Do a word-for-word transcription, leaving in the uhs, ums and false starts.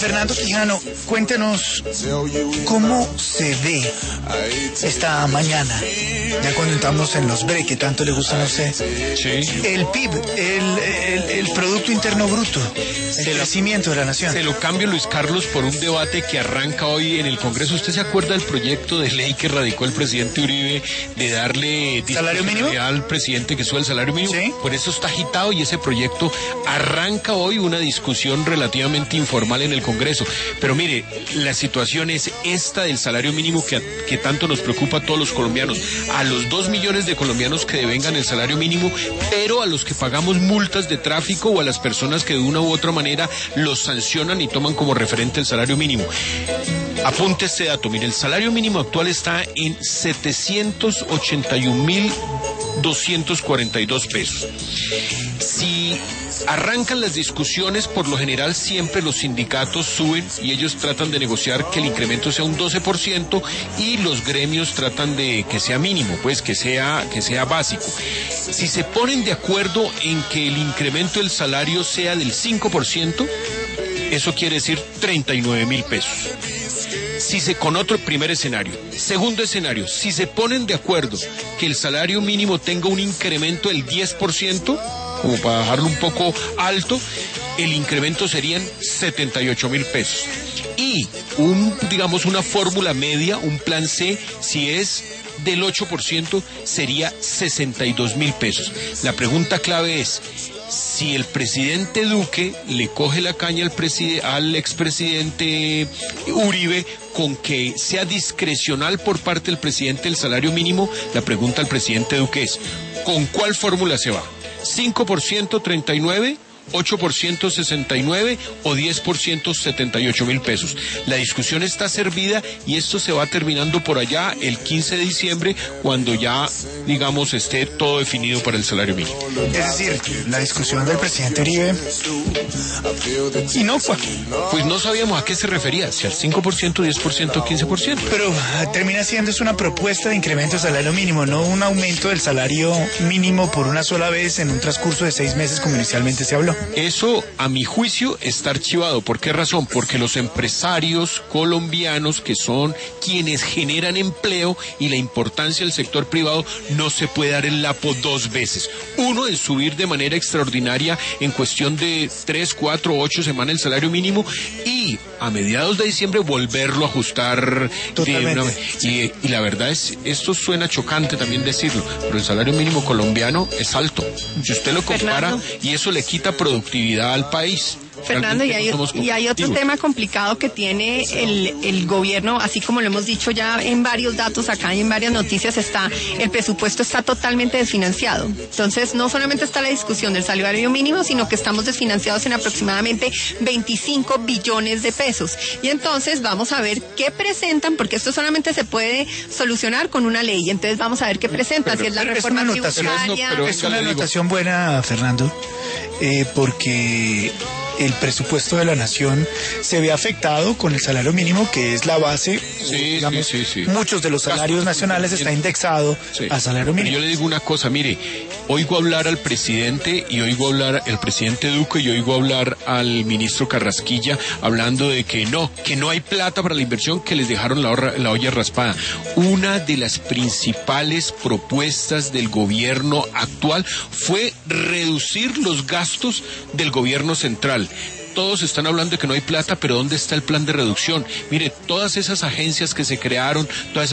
Fernando Quijano, cuéntenos cómo se ve esta mañana, ya cuando entramos en los break que tanto le gustan a usted. Sí. El P I B, el, el, el Producto Interno Bruto, el crecimiento de la nación. Se lo cambio, Luis Carlos, por un debate que arranca hoy en el Congreso. ¿Usted se acuerda del proyecto de ley que radicó el presidente Uribe de darle ¿salario mínimo? Al presidente que sube el salario mínimo? Sí. Por eso está agitado y ese proyecto arranca hoy una discusión relativamente informal en el Congreso. Pero mire, la situación es esta del salario mínimo que, que tanto nos preocupa a todos los colombianos. A los dos millones de colombianos que devengan el salario mínimo, pero a los que pagamos multas de tráfico o a las personas que de una u otra manera los sancionan y toman como referente el salario mínimo. Apunte este dato, mire, el salario mínimo actual está en setecientos ochenta y un mil doscientos cuarenta y dos pesos. Si arrancan las discusiones, por lo general siempre los sindicatos suben y ellos tratan de negociar que el incremento sea un doce por ciento y los gremios tratan de que sea mínimo, pues que sea, que sea básico. Si se ponen de acuerdo en que el incremento del salario sea del cinco por ciento, eso quiere decir treinta y nueve mil pesos. Si se, con otro primer escenario. Segundo escenario, si se ponen de acuerdo que el salario mínimo tenga un incremento del diez por ciento, como para bajarlo un poco alto, el incremento serían setenta y ocho mil pesos. Y un, digamos, una fórmula media, un plan C, si es del ocho por ciento, sería sesenta y dos mil pesos. La pregunta clave es, si el presidente Duque le coge la caña al, preside, al expresidente Uribe con que sea discrecional por parte del presidente el salario mínimo, la pregunta al presidente Duque es, ¿con cuál fórmula se va? ¿cinco por ciento treinta y nueve? ocho por ciento sesenta y nueve o diez por ciento setenta y ocho mil pesos. La discusión está servida y esto se va terminando por allá el quince de diciembre, cuando ya, digamos, esté todo definido para el salario mínimo. Es decir, la discusión del presidente Uribe inocua. Pues no sabíamos a qué se refería, si al cinco por ciento, diez por ciento, quince por ciento. Pero termina siendo es una propuesta de incremento del salario mínimo, no un aumento del salario mínimo por una sola vez en un transcurso de seis meses como inicialmente se habló. Eso, a mi juicio, está archivado. ¿Por qué razón? Porque los empresarios colombianos, que son quienes generan empleo, y la importancia del sector privado, no se puede dar el lapo dos veces. Uno, en subir de manera extraordinaria en cuestión de tres, cuatro, ocho semanas el salario mínimo, y a mediados de diciembre volverlo a ajustar. Totalmente. De una vez. Y, y la verdad es, esto suena chocante también decirlo, pero el salario mínimo colombiano es alto. Si usted lo compara, Fernando, y eso le quita productividad al país. Fernando, y hay, y hay otro tema complicado que tiene el, el gobierno, así como lo hemos dicho ya en varios datos acá y en varias noticias, está el presupuesto está totalmente desfinanciado. Entonces, no solamente está la discusión del salario mínimo, sino que estamos desfinanciados en aproximadamente veinticinco billones de pesos. Y entonces vamos a ver qué presentan, porque esto solamente se puede solucionar con una ley. Entonces vamos a ver qué presentan, si es la reforma tributaria. Es una anotación buena, Fernando, eh, porque el presupuesto de la nación se ve afectado con el salario mínimo, que es la base. Sí, digamos, sí, sí, sí. Muchos de los salarios nacionales está indexado sí. al salario mínimo. Pero yo le digo una cosa, mire, oigo hablar al presidente y oigo hablar al presidente Duque y oigo hablar al ministro Carrasquilla hablando de que no, que no hay plata para la inversión, que les dejaron la, horra, la olla raspada. Una de las principales propuestas del gobierno actual fue reducir los gastos del gobierno central. Todos están hablando de que no hay plata, pero ¿dónde está el plan de reducción? Mire, todas esas agencias que se crearon, todas